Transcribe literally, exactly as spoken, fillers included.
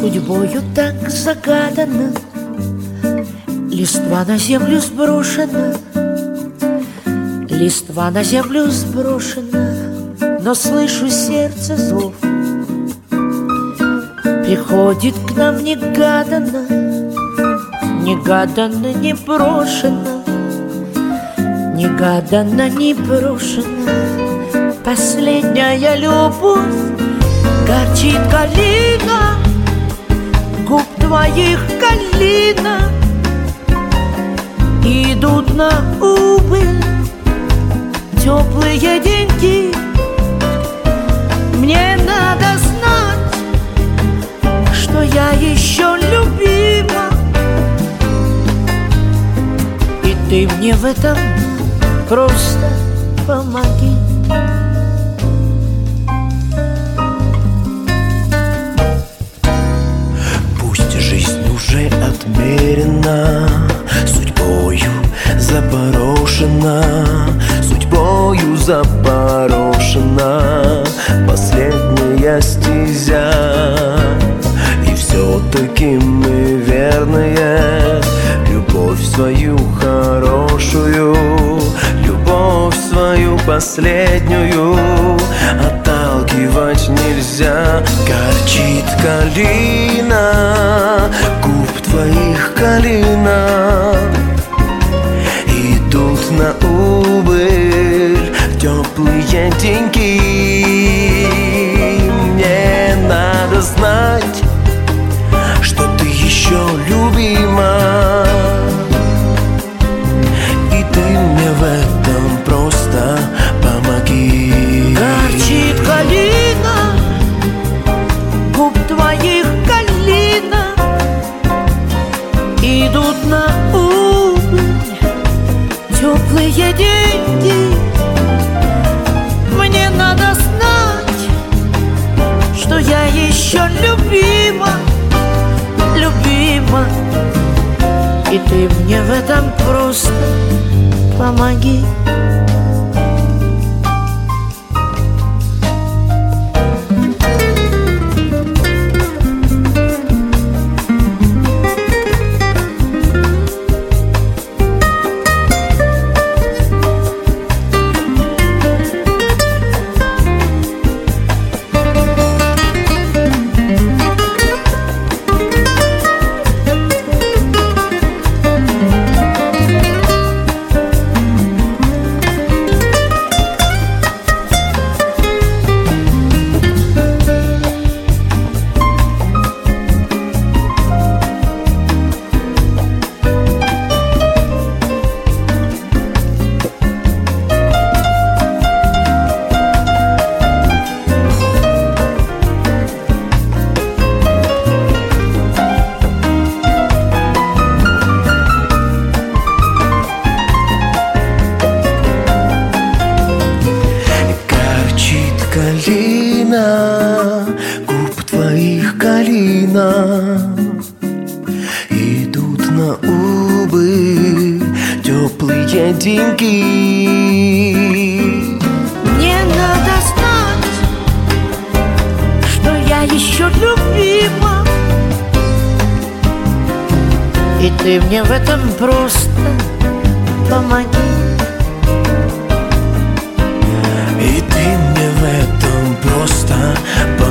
судьбою так загадана, листва на землю сброшена, листва на землю сброшена, но слышу сердце зов. Приходит к нам негаданно, негаданно, не брошено, негаданно, не брошено. Последняя любовь, горчит калина, губ твоих калина, идут на убыль теплые деньги. Мне надо знать, что я еще любима, и ты мне в этом просто помоги. Пусть жизнь уже отмерена, судьбою запорошена, судьбою запорошена последняя стезя. И все-таки мы верные, любовь свою хорошую, любовь свою последнюю отталкивать нельзя. Горчит калина, губ твоих калина, идут на убыль теплые деньги. Мне надо знать, что ты еще любима, и ты мне в этом просто помоги. Горчит калина, губ твоих калина, идут на убыль теплые деньги. Мне надо знать, что я еще любима, любима, и ты мне в этом просто помоги. Калина, губ твоих калина, идут на убыль теплые деньги. Мне надо знать, что я еще любима, и ты мне в этом просто помоги. И ты мне в этом просто помоги.